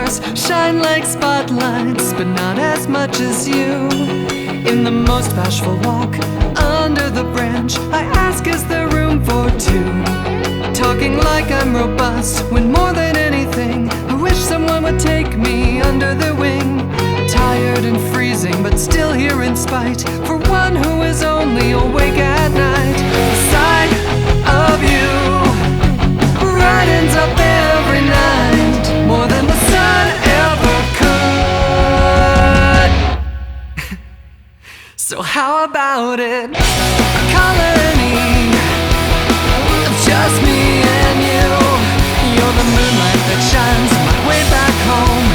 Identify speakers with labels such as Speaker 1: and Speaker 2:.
Speaker 1: stars shine like spotlights, but not as much as you. In the most bashful walk under the branch, I ask, is there room for two? Talking like I'm robust, when more than anything I wish someone would take me under their wing. Tired and freezing, but still here in spite, for one who is only awake at night. The sight of you brightens up every night, more than the sun ever could. So how about it? A colony of just me and you. You're the moonlight that shines my way back home.